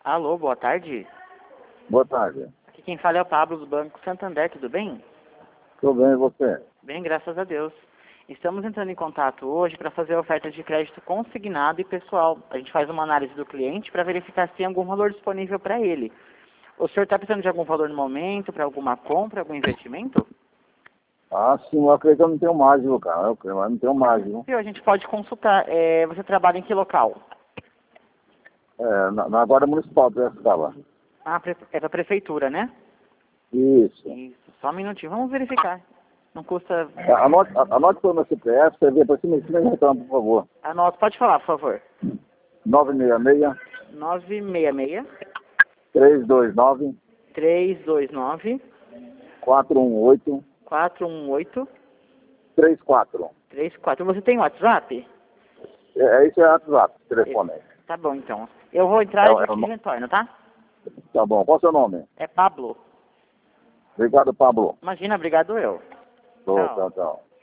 Alô, boa tarde. Boa tarde. Aqui quem fala é o Pablo do Banco Santander, tudo bem? Tudo bem, e você? Bem, graças a Deus. Estamos entrando em contato hoje para fazer oferta de crédito consignado e pessoal. A gente faz uma análise do cliente para verificar se tem algum valor disponível para ele. O senhor está precisando de algum valor no momento, para alguma compra, algum investimento? Ah, sim, eu acredito que eu não tenho mais, viu, cara? Eu não tenho mais, viu? A gente pode consultar. Você trabalha em que local? Na Guarda Municipal de Piracicaba. Ah, é para a prefeitura, né? Isso. Isso, só um minutinho. Vamos verificar. Não custa... Anote para o meu CPF, você vê para cima e retorno, por favor. Anota, pode falar, por favor. 966 966 329 329 418 418 34. 34. Você tem WhatsApp? Isso é WhatsApp, telefone aí. Tá bom, então. Eu vou entrar e a gente no- retorna, tá? Tá bom, qual é o seu nome? É Pablo. Obrigado, Pablo. Imagina, obrigado eu. Tchau. Tchau, tchau.